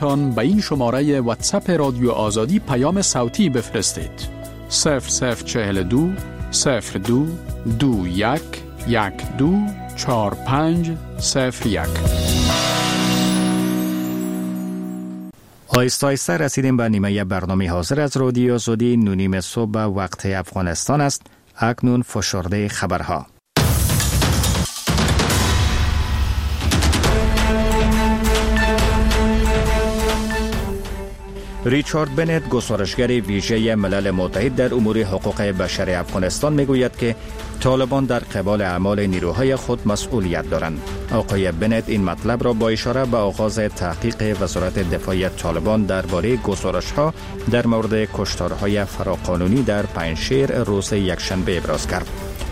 تان به این شماره واتساپ رادیو آزادی پیام صوتی بفرستید. 0042 02 21 12 45 01. آیسته آیسته رسیدیم به نیمه برنامه حاضر از رادیو آزادی. 9:30 صبح وقت افغانستان است. اکنون فشرده خبرها. ریچارد بنت، گزارشگر ویژه ملل متحد در امور حقوق بشر افغانستان، میگوید که طالبان در قبال اعمال نیروهای خود مسئولیت دارند. آقای بنت این مطلب را با اشاره به آغاز تحقیق وزارت دفاع طالبان درباره گزارش‌ها در مورد کشتارهای فراقانونی در پنجشیر روز یکشنبه ابراز کرد.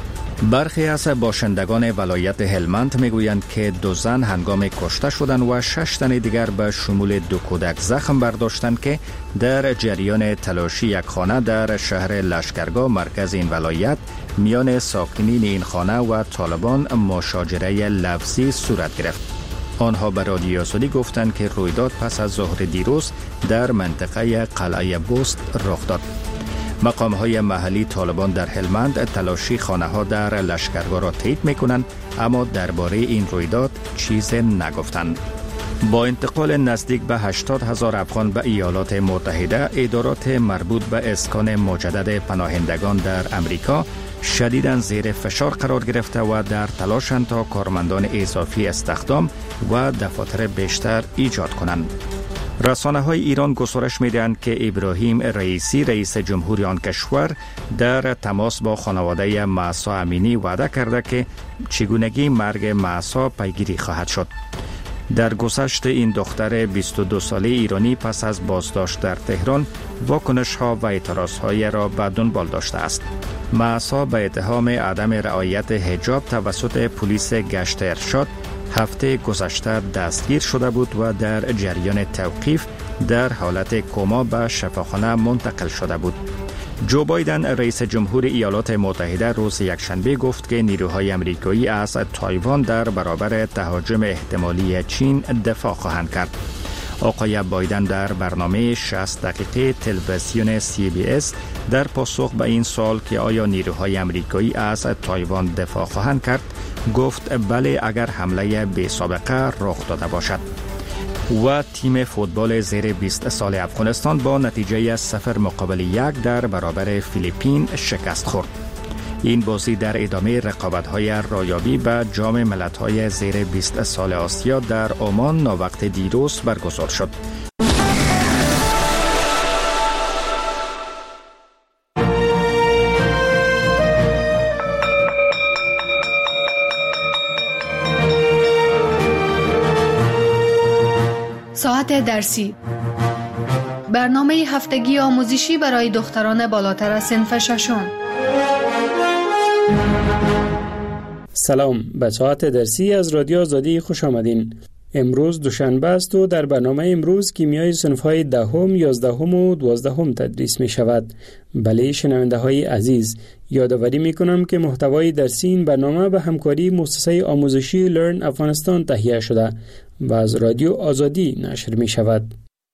برخی از باشندگان ولایت هلمند میگویند که 2 زن هنگام کشته شدند و 6 تن دیگر به شمول 2 کودک زخم برداشتند که در جریان تلاشی یک خانه در شهر لشکرگاه مرکز این ولایت میان ساکنین این خانه و طالبان مشاجره لفظی صورت گرفت. آنها به رادیو آزادی گفتند که رویداد پس از ظهر دیروز در منطقه قلعه بست رخ داد. مقام‌های محلی طالبان در هلمند تلاشی خانه‌ها در لشکرگاه را تایید می‌کنند، اما درباره این رویداد چیز نگفتند. با انتقال نزدیک به 80,000 افغان به ایالات متحده، ادارات مربوط به اسکان مجدد پناهندگان در امریکا شدیداً زیر فشار قرار گرفته و در تلاشند تا کارمندان اضافی استخدام و دفاتر بیشتر ایجاد کنند. رسانه‌های ایران گزارش می‌دهند که ابراهیم رئیسی، رئیس جمهوری آن کشور، در تماس با خانواده مهسا امینی وعده کرده که چگونگی مرگ مهسا پیگیری خواهد شد. در گذشت این دختر 22 ساله ایرانی پس از بازداشت در تهران واکنش‌ها و اعتراض‌های را به دنبال داشته است. مهسا به اتهام عدم رعایت حجاب توسط پلیس گشت ارشاد هفته گذشته دستگیر شده بود و در جریان توقیف در حالت کما به شفاخانه منتقل شده بود. جو بایدن، رئیس جمهور ایالات متحده، روز یکشنبه گفت که نیروهای آمریکایی از تایوان در برابر تهاجم احتمالی چین دفاع خواهند کرد. آقای بایدن در برنامه 60 دقیقه تلویزیون CBS در پاسخ به این سوال که آیا نیروهای آمریکایی از تایوان دفاع خواهند کرد، گفت بله اگر حمله بی سابقه رخ داده باشد. و تیم فوتبال زیر 20 سال افغانستان با نتیجه 0-1 در برابر فیلیپین شکست خورد. این بازی در ادامه رقابت‌های رایابی به جام ملت‌های زیر 20 سال آسیا در عمان ناوقت دیروز برگزار شد. ساعت درسی، برنامه هفتگی آموزشی برای دختران بالاتر از صنف ششم. سلام، به ساعت درسی از رادیو آزادی خوش آمدین. امروز دوشنبه است و در برنامه امروز کیمیای صنف‌های 10ام، 11ام و 12ام تدریس می شود. بله شنونده های عزیز، یادآوری می کنم که محتوای درسی این برنامه به همکاری مؤسسه آموزشی لرن افغانستان تهیه شده و از رادیو آزادی نشر می شود.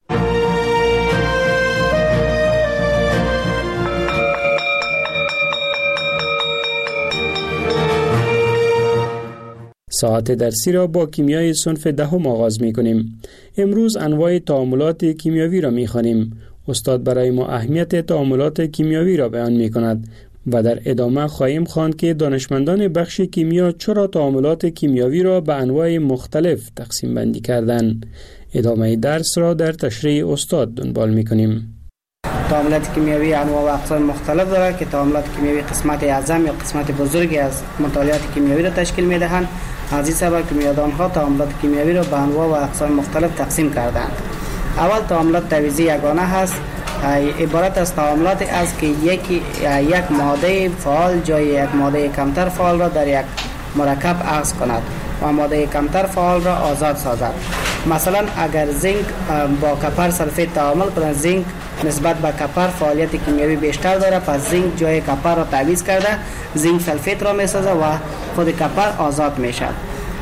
ساعت درسی را با کیمیای صنف 10 آغاز می کنیم. امروز انواع تعاملات کیمیاوی را می خوانیم. استاد برای ما اهمیت تعاملات کیمیاوی را بیان می کند و در ادامه خواهیم خواند که دانشمندان بخش کیمیا چرا تعاملات کیمیاوی را به انواع مختلف تقسیم بندی کردند. ادامه درس را در تشریح استاد دنبال می کنیم. تعاملات کیمیاوی انواع و اقسام مختلف دارد که تعاملات کیمیاوی قسمت اعظم یا قسمت بزرگی از مطالعات کیمیاوی را تشکیل می دهند. از این سبب کیمیادانها تعاملات کیمیاوی را به انواع و اقسام مختلف تقسیم کردند. اول تعاملات تعویضی یگانه هست، عبارت از تعاملات است که یک ماده فعال جای یک ماده کمتر فعال را در یک مرکب عوض کند و ماده کمتر فعال را آزاد سازد. مثلا اگر زینک با کپر سلفیت تعامل کند، زینک نسبت به کپر فعالیت کیمیاوی بیشتر دارد، پس زینک جای کپر را تعویض کرده زینک سلفیت را می سازد و خود کپر آزاد می شود.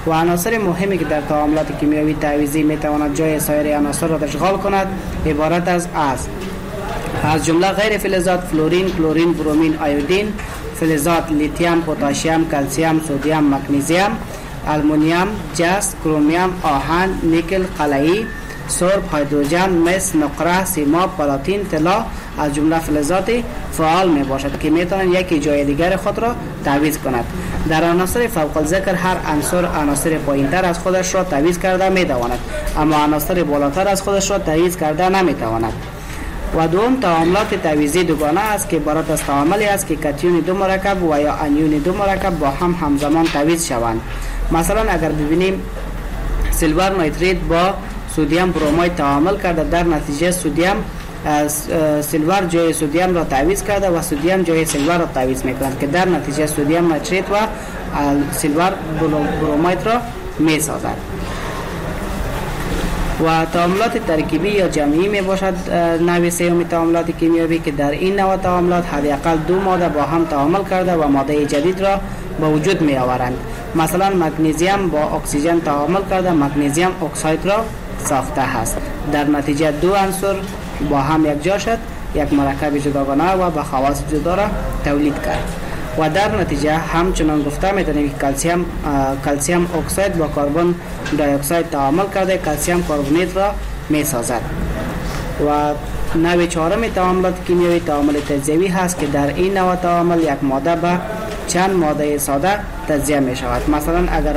و عناصر مهمی که در تعاملات کیمیایی تعویضی می تواند جای سایر عناصر را اشغال کند عبارت از جمله غیر فلزات فلورین، کلورین، برومین، آیودین، فلزات لیتیوم، پتاسیم، کلسیم، سدیم، مگنیزیم، آلومینیوم، جست، کرومیوم، آهن، نیکل، قلعی، سرب، هیدروژن، مس، نقره، سیماب، پلاتین، طلا از جمله فلزات فعال می باشد که می توانند یکی جای دیگر خود را تعویض کند. در عناصر فوق الذکر هر عنصر پایینتر از خودش را تعویض کرده می تواند، اما عناصر بالاتر از خودش را تعویض کرده نمی تواند. و دوم تعاملات تعویضی دوگانه است که عبارت از تعاملی است که کاتیون دو مرکب و یا انیون دو مرکب با هم همزمان تعویض شوند. مثلا اگر ببینیم سیلور نیتریت با سدیم برومید تعامل کرده، در نتیجه سیلور جای سدیم را تعویض کرده و سدیم جای سیلور را تعویض میکند که در نتیجه سدیم نیتریت و سیلور برومید را میسازد. و تعاملات ترکیبی یا جمعی می باشد نوع سوم تعاملات کیمیایی که در این نوع تعاملات حداقل دو ماده با هم تعامل کرده و ماده جدید را به وجود می آورند. مثلا مگنیزیم با اکسیژن تعامل کرده مگنیزیم اکساید را ساخته است. در نتیجه دو عنصر با هم یکجا شد، یک مرکب جداگانه و با خواص جدا را تولید کرد. و در نتیجه همچنان گفته میتونیم که کلسیم اکساید با کربن دی اکساید تعامل کرده کلسیم کربونیت را میسازد. و نوع چهارم تعاملات کیمیایی تعامل تجزیوی هست که در این نوع تعامل یک ماده به چند ماده ساده تجزیه می شود. مثلا اگر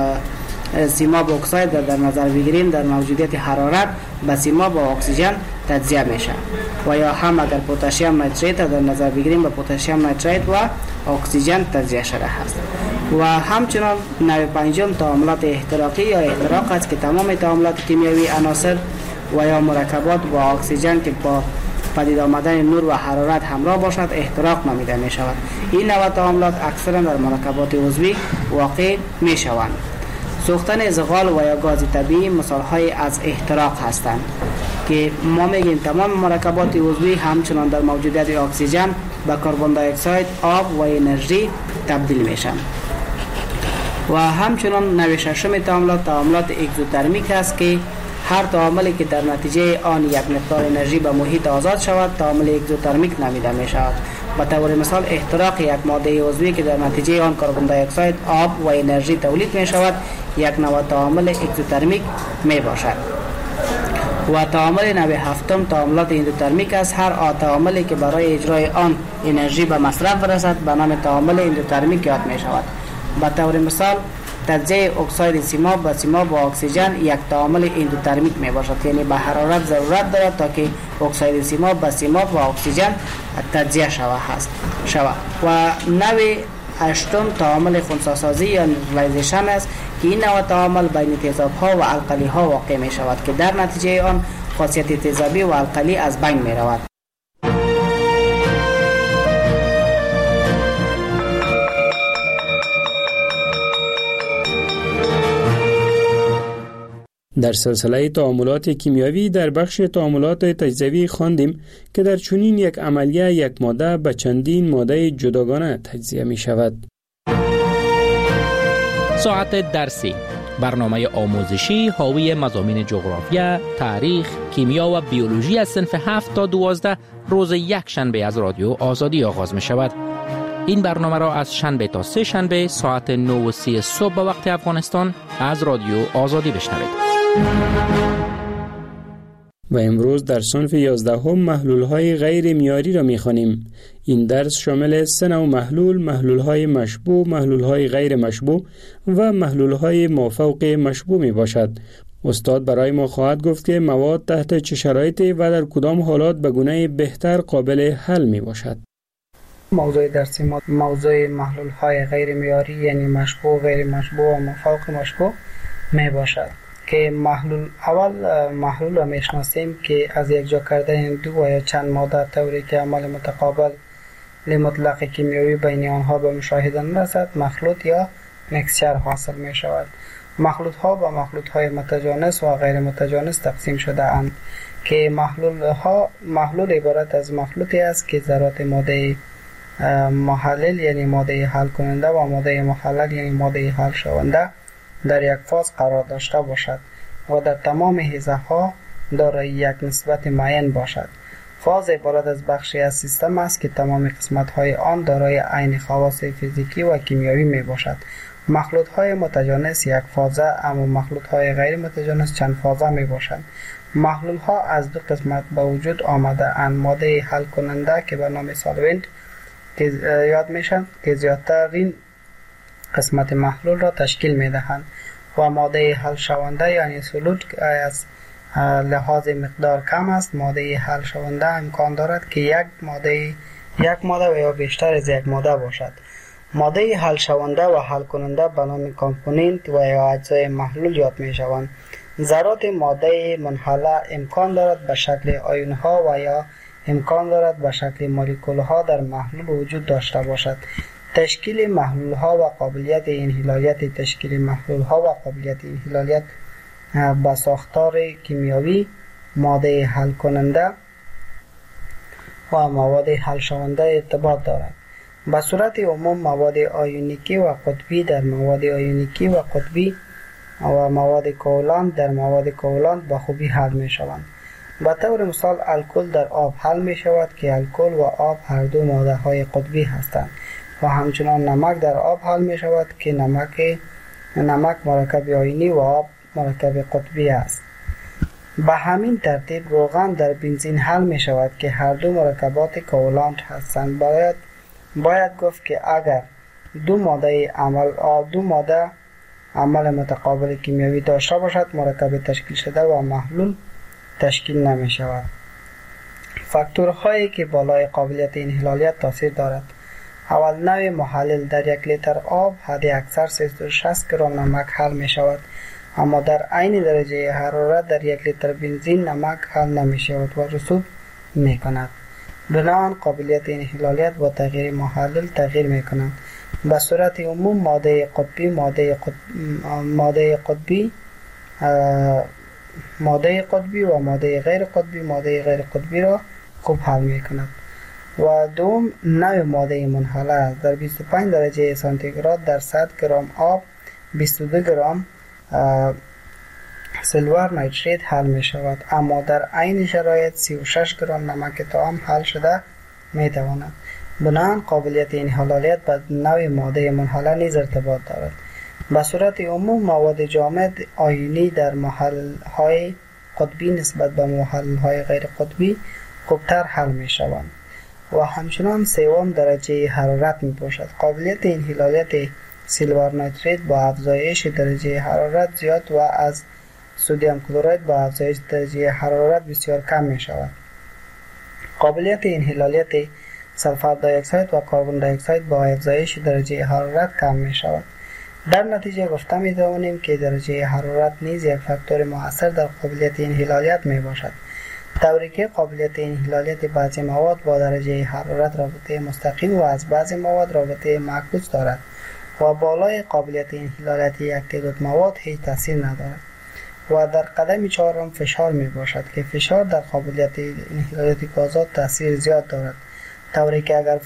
سیماب اکساید در نظر بگیریم در موجودیت حرارت به سیماب با اکسیژن تجزیه میشه. و یا هم اگر پتاسیم نیتریت در نظر بگیریم به پتاسیم نیتریت و اکسیژن تجزیه شده است. و همچنان نوع پنجم تعاملات احتراقی یا احتراق است که تمام تعاملات کیمیایی عناصر و یا مرکبات با اکسیژن که با پدید آمدن نور و حرارت همراه باشد احتراق نامیده می شود. این نوع تعاملات اکثرا در مرکبات عضوی واقع می شوند. سوختن زغال و یا گاز طبیعی مثال‌های از احتراق هستند که ما میگیم تمام مرکبات عضوی همچنان در موجودیت اکسیژن به کربن دی اکساید، آب و انرژی تبدیل میشن. و همچنان نوع ششم تعاملات اگزوترمیک است که هر تعاملی که در نتیجه آن یک مقدار انرژی به محیط آزاد شود تعامل اگزوترمیک نامیده می شود. به طور مثال احتراق یک ماده عضوی که در نتیجه آن کربن دی اکساید، آب و انرژی تولید می شود یک نوع تعامل اگزوترمیک می باشد. و تعامل نوع هفتم تعاملات اندوترمیک است. هر تعاملی که برای اجرای آن انرژی به مصرف رسد به نام تعامل اندوترمیک یاد می شود. به طور مثال تجزیه اکساید سیماب و سیماب با اکسیژن یک تعامل اندوترمیک می باشد، یعنی به حرارت ضرورت دارد تا که اکساید سیماب با سیماب و اکسیژن تجزیه شود. و نوع هشتم تعامل خنثی‌سازی یا نیوترالایزیشن است که این نوع تعامل بین تیزاب‌ها و القلی‌ها واقع می شود که در نتیجه آن خاصیت تیزابی و القلی از بین می رود. در سلسله تعاملات کیمیایی در بخش تعاملات تجزیوی خواندیم که در چنین یک عملیه یک ماده به چندین ماده جداگانه تجزیه می شود. ساعت درسی، برنامه آموزشی حاوی مضامین جغرافیا، تاریخ، کیمیا و بیولوژی از صنف 7 تا 12 روز یک شنبه از رادیو آزادی آغاز می شود. این برنامه را از شنبه تا سه شنبه ساعت 9:30 صبح به وقت افغانستان از رادیو آزادی بشنوید. و امروز در صنف 11 محلول‌های غیر معیاری را می‌خوانیم. این درس شامل 3 نوع محلول‌های مشبوع، محلول‌های غیر مشبوع و محلول‌های مافوق مشبوع میباشد. استاد برای ما خواهد گفت که مواد تحت چه شرایطی و در کدام حالات به گونه بهتر قابل حل میباشد. موضوع درسی ما موضوع محلول‌های غیر معیاری یعنی مشبوع، غیر مشبوع و مافوق مشبوع میباشد. که محلول را میشناسیم که از یک جا کردن دو و یا چند ماده طوری که عمل متقابل لمطلق کیمیایی بین آنها به مشاهده نرسد مخلوط یا مکسچر حاصل می شود. مخلوط ها با مخلوط های متجانس و غیر متجانس تقسیم شده اند که محلول عبارت از مخلوطی است که ذرات ماده محلل یعنی ماده حل کننده و ماده محلل یعنی ماده حل شونده در یک فاز قرار داشته باشد و در تمام حیزه ها دارای یک نسبت معین باشد. فاز عبارت از بخشی از سیستم است که تمام قسمت های آن دارای عین خواص فیزیکی و کیمیایی می باشد. مخلوط های متجانس یک فازه، اما مخلوط های غیر متجانس چند فازه می باشند. محلول ها از دو قسمت به وجود آمده اند: ماده حل کننده که به نام سالونت یاد میشن که زیادترین قسمت محلول را تشکیل می دهند و ماده حل شونده یعنی سولوت که از لحاظ مقدار کم است. ماده حل شونده امکان دارد که یک ماده و یا بیشتر از یک ماده باشد. ماده حل شونده و حل کننده به نام کامپوننت و یا اجزای محلول یاد می شوند. ذرات ماده منحله امکان دارد به شکل آیون ها و یا امکان دارد به شکل مولکول ها در محلول وجود داشته باشد. تشکیل محلول ها و قابلیت انحلالیت تشکیل محلول ها و قابلیت انحلالیت به ساختار کیمیایی ماده حل کننده و مواد حل شونده ارتباط دارد. به صورت عموم مواد آیونیکی و قطبی در مواد آیونیکی و قطبی و مواد کوالنت در مواد کوالنت به خوبی حل می شوند. به طور مثال الکل در آب حل می شود که الکل و آب هر دو ماده های قطبی هستند و همچنان نمک در آب حل می شود که نمک مرکب آیونی و آب مرکب قطبی است. به همین ترتیب روغن در بنزین حل می شود که هر دو مرکبات کوالنت هستند. باید گفت که اگر دو ماده عمل متقابل کیمیایی داشته باشد مرکب تشکیل شده و محلول تشکیل نمی شود. فاکتورهایی که بالای قابلیت انحلالیت تاثیر دارد: اول، نوع محلل. در یک لیتر آب حد اکثر 360 گرم نمک حل می شود، اما در عین درجه حرارت در یک لیتر بنزین نمک حل نمی شود و رسوب می کند. بنابراین قابلیت انحلالیت با تغییر محلل تغییر می کند. به صورت عموم ماده قطبی و ماده غیر قطبی را خوب حل می کند. و دوم، نوع ماده منحله است. در 25 درجه سانتیگراد در 100 گرم آب 22 گرم سیلور نیتریت حل می شود، اما در عین شرایط 36 گرم نمک طعام حل شده می تواند. بنابراین قابلیت انحلالیت به نوع ماده منحله نیز ارتباط دارد. به صورت عموم مواد جامد آیونی در محل‌های قطبی نسبت به محل‌های غیر قطبی خوبتر حل می شوند و همچنان سوم درجه حرارت می باشد. قابلیت انحلالیت سیلور نیتریت با افزایش درجه حرارت زیاد و از سدیم کلراید با افزایش درجه حرارت بسیار کم می شود. قابلیت انحلالیت سلفر دی اکساید و کربن دی اکساید با افزایش درجه حرارت کم می شود. در نتیجه گفته می توانیم که درجه حرارت نیز یک فاکتور مؤثر در قابلیت انحلالیت می باشد، طوری که قابلیت انحلالیت بعضی مواد با درجه حرارت رابطه مستقیم و از بعضی مواد رابطه معکوس دارد و بالای قابلیت انحلالیت یک تعداد مواد هیچ تاثیر ندارد. و در قدم چهارم فشار می باشد که فشار در قابلیت انحلالیت گازات تاثیر زیاد دارد، طوری که اگر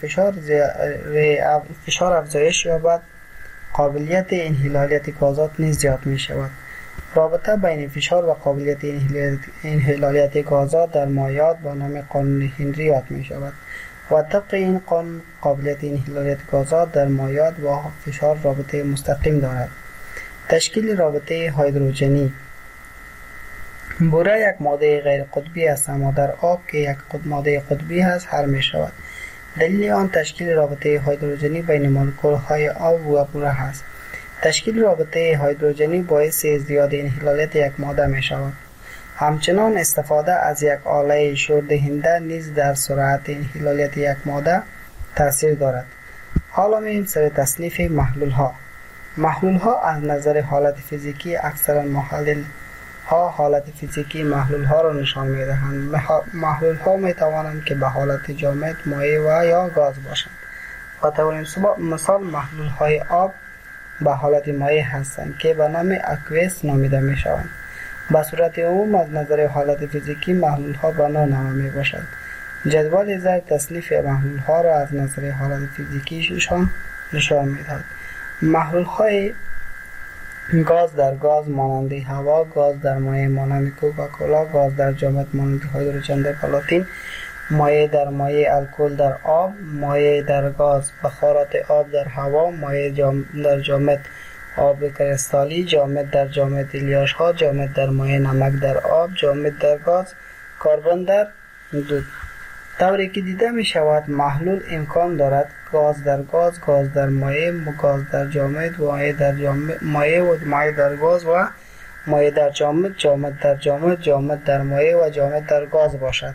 فشار افزایش یابد قابلیت انحلالیت گازات نیز زیاد می شود. رابطه بین فشار و قابلیت انحلالیت گازات در مایعات با نام قانون هنری یاد می شود و طبق این قانون قابلیت انحلالیت گازات در مایعات با فشار رابطه مستقیم دارد. تشکیل رابطه هیدروژنی. بوره یک ماده غیر قطبی است، اما در آب که یک ماده قطبی است حل می شود. دلیل آن تشکیل رابطه هیدروژنی بین مولکول‌های آب و بوره است. تشکیل رابطه هیدروژنی باعث ازدیاد انحلالیت یک ماده می شود. همچنان استفاده از یک آله شوردهنده نیز در سرعت انحلالیت یک ماده تاثیر دارد. حالا می‌ریم سر تصنیف محلول ها. محلول ها از نظر حالت فیزیکی اکثرا محلل ها حالت فیزیکی محلول ها را نشان می دهند. محلول ها می توانند که به حالت جامد، مایع و یا گاز باشند. به طور مثال محلول های آب به حالت مایع هستند که به نام اکویس نامیده می شوند. به صورت عموم از نظر حالت فیزیکی محلول ها به نوع می باشند. جدول زیر تصنیف محلول ها را از نظر حالت فیزیکیشان نشان می دهد. محلول های گاز در گاز مانند هوا، گاز در مایع مانند کوکاکولا، گاز در جامد مانند هیدروژن در پلاتین، مایع در مایع الکل در آب، مایع در گاز بخارات آب در هوا، مایع در جامد آب کریستالی، جامد در جامد الیاش ها، جامد در مایع نمک در آب، جامد در گاز کربن در دود. طوری که دیده می شود محلول امکان دارد گاز در گاز، گاز در مایع، گاز در جامد، مایع در جامد، مایع و مایع در گاز و مایع در جامد، جامد در جامد، جامد در مایع و جامد در گاز باشد.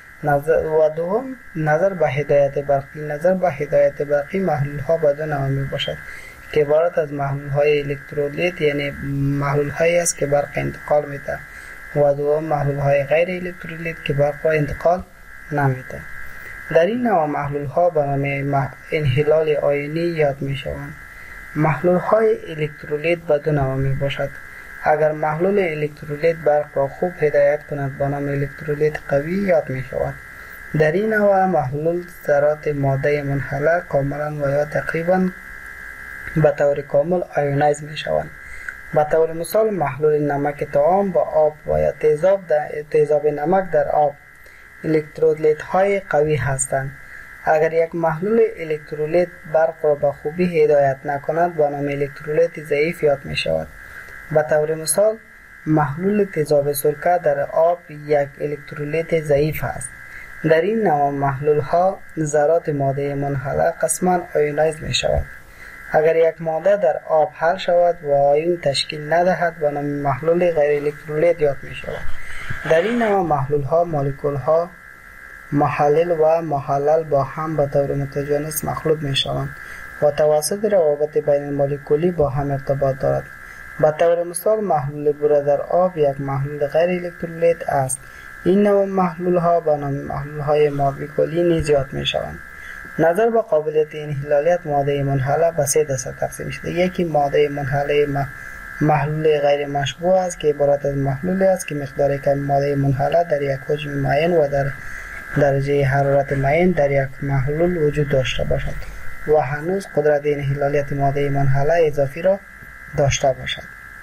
دوم نظر به هدایت برقی. نظر به هدایت برقی محلول ها به دو نوع می باشد که عبارت از محلول های الکترولیت، یعنی محلول هایی است که برق انتقال میده، و دوم محلول های غیر الکترولیت که برق را انتقال نمیده. در این نوع محلول ها به نام انحلال آیونی یاد می شوند. محلول های الکترولیت به دو نوع می باشد. اگر محلول الکترولیت برق را خوب هدایت کند به نام الکترولیت قوی یاد می شود. در این نوع محلول ذرات ماده منحله کاملا و یا تقریبا به طور کامل آیونایز می شوند. به طور مثال محلول نمک طعام با آب و یا تیزاب نمک در آب الکترولیت های قوی هستند. اگر یک محلول الکترولیت برق را به خوبی هدایت نکند به نام الکترولیت ضعیف یاد می شود. به طور مثال محلول تیزاب سرکه در آب یک الکترولیت ضعیف است. در این نوع محلول ها ذرات ماده منحله قسما آیونایز می شود. اگر یک ماده در آب حل شود و آیون تشکیل ندهد به نام محلول غیر الکترولیت یاد می شود. در این نوع محلول ها مولکول ها محلل و محلل با هم به طور متجانس مخلوط می شوند و توسط روابط بین مولکولی با هم ارتباط دارد. به طور مثال محلول بوره در آب یک محلول غیر الکترولیت است. این نوع محلول ها به نام محلول های مولکولی نیز یاد می شوند. نظر به قابلیت انحلالیت ماده منحله به سه دسته تقسیم شده. یکی ماده منحله محلول غیر مشبوع است که عبارت از محلولی است که مقدار کم ماده منحله در یک حجم معین و در درجه حرارت معین در یک محلول وجود داشته باشد و هنوز قدرت انحلالیت ماده منحله اضافی را داشته باشد.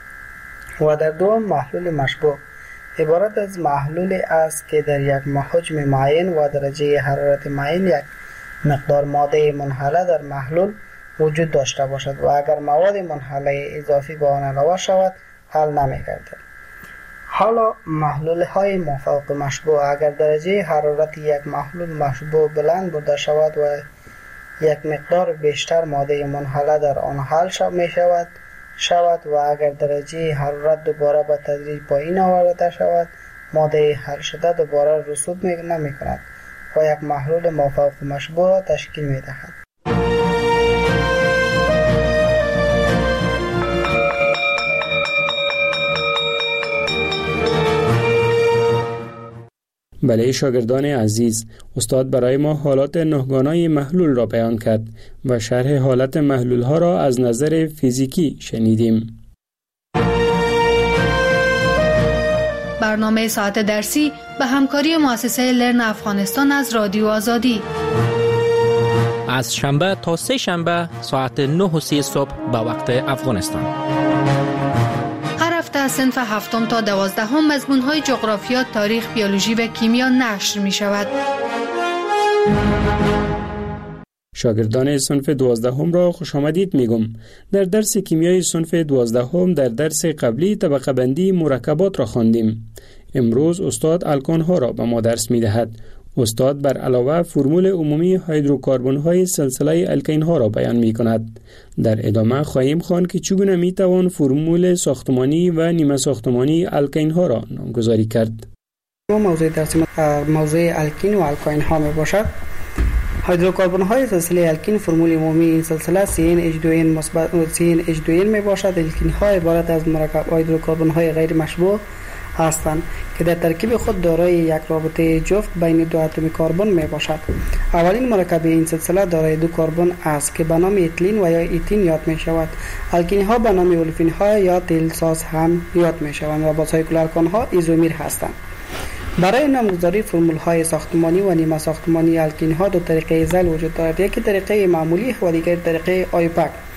و در دوم محلول مشبوع عبارت از محلولی است که در یک حجم معین و درجه حرارت معین یک مقدار ماده منحله در محلول وجود داشته باشد و اگر مواد منحله اضافی به آن علاوه شود حل نمی‌گردد. حالا محلول های مافوق مشبوع اگر درجه حرارت یک محلول مشبوع بلند بوده شود و یک مقدار بیشتر ماده منحله در آن حل شود و اگر درجه حرارت دوباره به تدریج پایین آورده شود ماده حل شده دوباره رسوب نمی کند و یک محلول مافوق مشبوع تشکیل می دهد. بله شاگردان عزیز، استاد برای ما حالات نهگانای محلول را بیان کرد و شرح حالت محلول ها را از نظر فیزیکی شنیدیم. برنامه ساعت درسی به همکاری مؤسسه لرن افغانستان از رادیو آزادی از شنبه تا سه شنبه ساعت 9:30 صبح به وقت افغانستان. هر هفته از صنف 7 تا 12 مضمون‌های جغرافیا، تاریخ، بیولوژی و کیمیا نشر می‌شود. شاگردان صنف 12 را خوش آمدید میگم. در درس کیمیای صنف 12 در درس قبلی طبقه بندی مرکبات را خواندیم. امروز استاد الکان ها را به ما درس می‌دهد. استاد بر علاوه فرمول عمومی هیدروکربن های سلسله الکین ها را بیان می کند. در ادامه خواهیم خواند که چگونه می توان فرمول ساختمانی و نیمه ساختمانی الکین ها را نامگذاری کرد. موضوع درس موضوع الکین و الکین ها می باشد. هیدروکربن های سلسله الکین فرمول عمومی این سلسله CnH2n مثبت CnH2n می باشد. الکین ها عبارت از مرکب هیدروکربن های غیر مشبوع هستند که در ترکیب خود دارای یک رابطه جفت بین دو اتم کربن می باشد. اولین مرکب این سلسله دارای دو کربن است که به نام اتیلین و یا ایتین یاد می شود. الکین ها به نام اولفین ها یا تیل ساز هم یاد می شوند و با سایکل الکان ها ایزومیر هستند. برای نامگذاری فرمول های ساختمانی و نیمه ساختمانی الکین ها دو طریقه زل وجود دارد. یکی طریقه معمولی و دیگر طریقه آیوپک.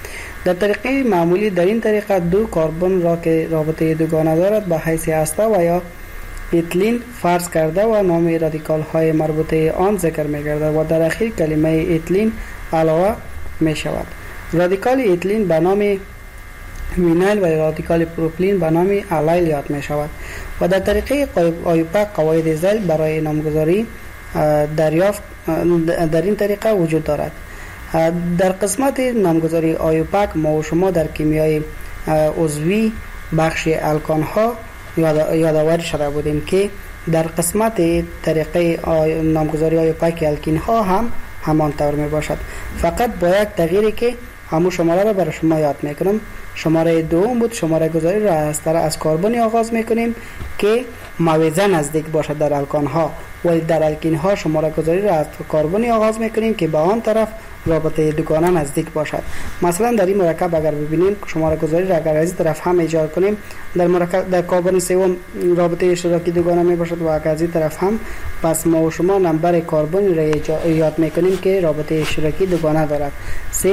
در طریقه معمولی در این طریقه دو کربن را که رابطه دوگانه دارد به حیث هسته و یا اتیلین فرض کرده و نام رادیکال های مربوطه آن ذکر می گردد و در اخیر کلمه اتیلین علاوه می شود. رادیکال اتیلین به نام وینایل و رادیکال پروپیلین به نام الایل یاد می شود و در طریقه آیوپک قواعد ذیل برای نامگذاری دریافت در این طریقه وجود دارد. در قسمت نامگذاری آیوپک ما و شما در کیمیای عضوی بخش الکان ها یادآوری شده بودیم که در قسمت طریقه نامگذاری آیوپک الکین ها هم همان طور می باشد، فقط با یک تغییری که همون شماره را برای شما یاد میکنم. شماره دوم بود. شماره گذاری را از کربنی آغاز میکنیم که موازه نزدیک باشد در الکان ها، ولی در الکین ها شماره گذاری را از کربنی آغاز میکنیم که به آن طرف رابطه دوگانه نزدیک باشد. مثلا در این مرکب اگر ببینیم شماره گذاری را اگر از این طرف هم ایجاد کنیم در کربن سوم رابطه اشتراکی دوگانه می باشد و اگر از این طرف هم، پس ما و شما نمبر کربن را ایجاد میکنیم که رابطه اشتراکی دوگانه دارد. 3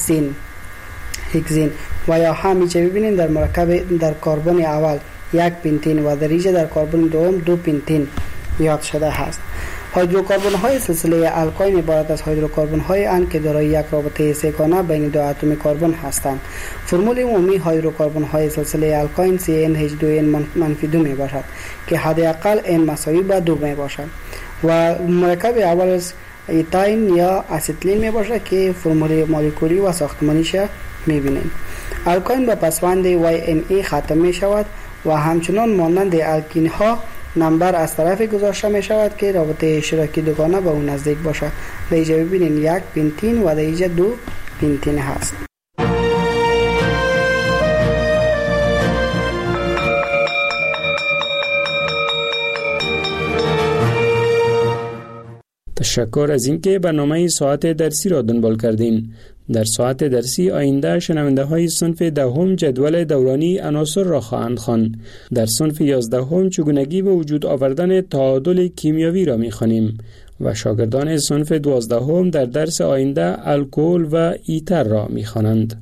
هگزین و یا همیشه ببینیم در مرکب در کربن اول 1 پنتین و در اینجا در کربن دوم 2 پنتین یاد شده است. هیدروکربن های سلسله الکاین عبارت از هیدروکربن های اند که دارای یک رابطه سه‌گانه بین دو اتم کربن هستند. فرمول عمومی هیدروکربن های سلسله الکاین CnH2n-2 می باشد که حداقل n مساوی به 2 می باشد و مرکب اول از ایتاین یا اسیتیلین می باشد که فرمول مولکولی و ساختمانیش می بینیم. الکاین به پسوند YNE ختم می شود و همچنان مانند الکین ها نمبر از طرف گذاشته می شود که رابطه اشتراکی دوگانه به اون نزدیک باشد. در اینجا ببینید 1 پنتین و در اینجا 2 پنتین هست. تشکر از اینکه برنامه ساعت درسی را دنبال کردین. در ساعت درسی آینده شنونده های صنف دهم جدول دورانی عناصر را خواهند خواند. در صنف 11 چگونگی به وجود آوردن تعادل کیمیایی را می‌خوانیم و شاگردان صنف 12 در درس آینده الکل و ایتر را می‌خوانند.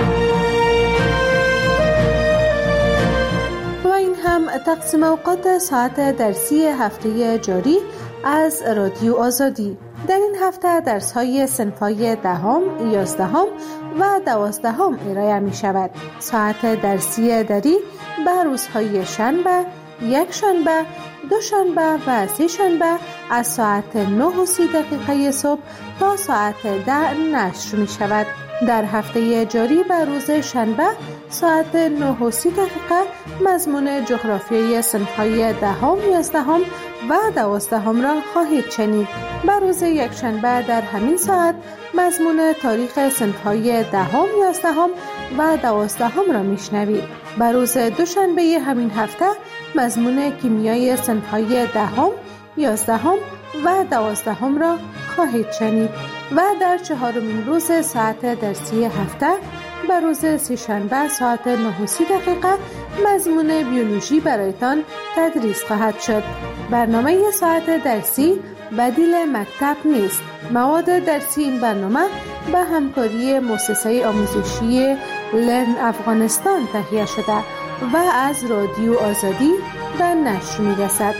و این هم تقسیم اوقات ساعت درسی هفته جاری از رادیو آزادی. در این هفته درس‌های صنف‌های 10، 11 و 12 ارائه می شود. ساعت درسی دری به روزهای شنبه، یک شنبه، دو شنبه و سه شنبه از ساعت 9:30 صبح تا ساعت 10 نشر می شود. در هفته جاری به روز شنبه ساعت 9:30 مضمون جغرافیای صنف‌های 10، 11 و 12 را خواهید شنید. به روز یک شنبه در همین ساعت مضمون تاریخ صنف‌های 10، 11 و 12 را میشنوید. به روز دوشنبه همین هفته مضمون کیمیای صنف‌های 10، 11 و 12 را خواهید شنید و در چهارمین روز ساعت درسی هفته به روز سه‌شنبه ساعت 9:30 مضمون بیولوژی برایتان تدریس خواهد شد. برنامه ساعت درسی بدیل مکتب نیست. مواد درسی این برنامه به همکاری مؤسسه آموزشی لرن افغانستان تهیه شده و از رادیو آزادی به نشر می‌رسد.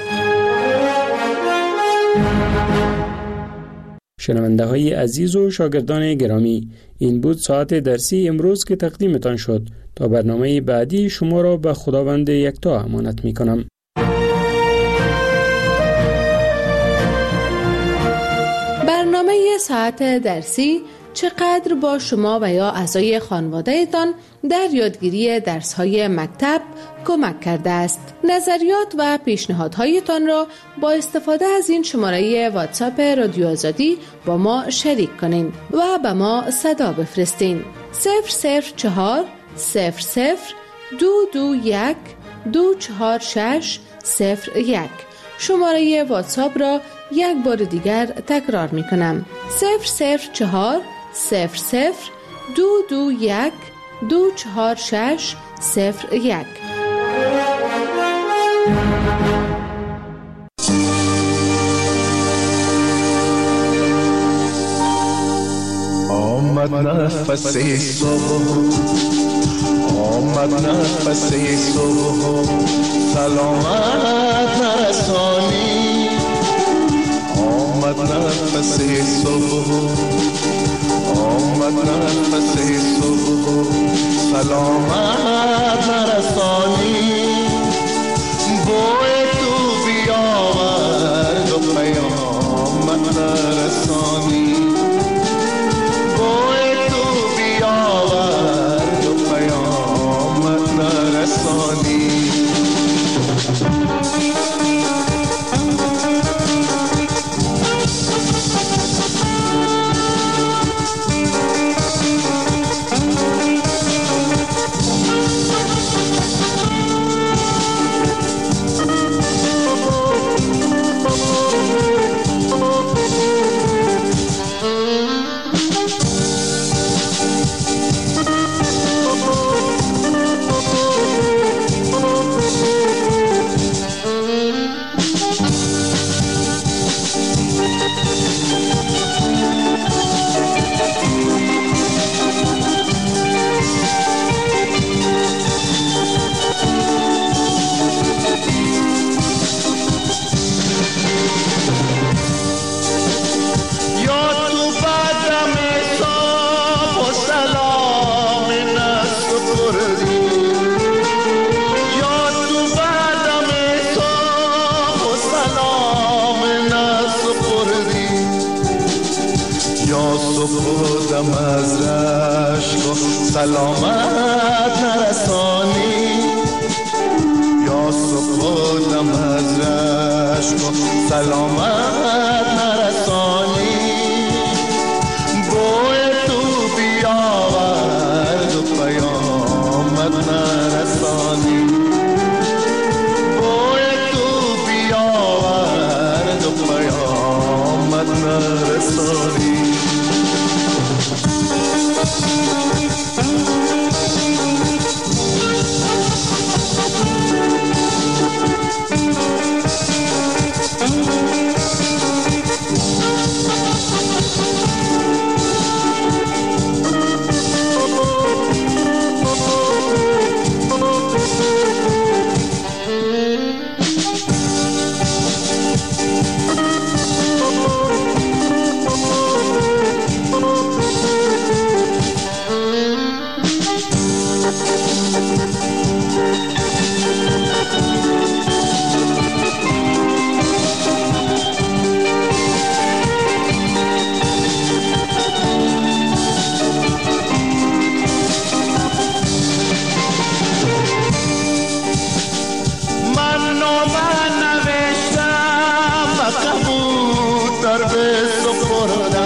شنونده های عزیز و شاگردان گرامی، این بود ساعت درسی امروز که تقدیمتان شد. تا برنامه بعدی شما را به خداوند یکتا امانت می کنم. برنامه ساعت درسی چقدر با شما و یا اعضای خانواده‌تان در یادگیری درس‌های مکتب کمک کرده است. نظریات و پیشنهادهایتان را با استفاده از این شماره واتساپ رادیو آزادی با ما شریک کنین و به ما صدا بفرستین. 004 00 221 246 01. شماره واتساپ را یک بار دیگر تکرار می کنم. 004 00 221 246 01. آمد آمد نفس صبح، آمد نفس صبح، سلامت نرسانی. آمد نفس صبح، آمد نفس صبح، سلامت نرسانی. بوی تو بیاورد و پیامت نرسانی. بوی تو بیاورد و پیامت نرسانی. صبح از رشک و سلامت نرسانی. یا صبح دم از رشک و سلامت نرسانی. بوی تو بیاورد و پیامت نرسانی. بوی تو بیاورد و پیامت نرسانی. کبوتر به سپردم.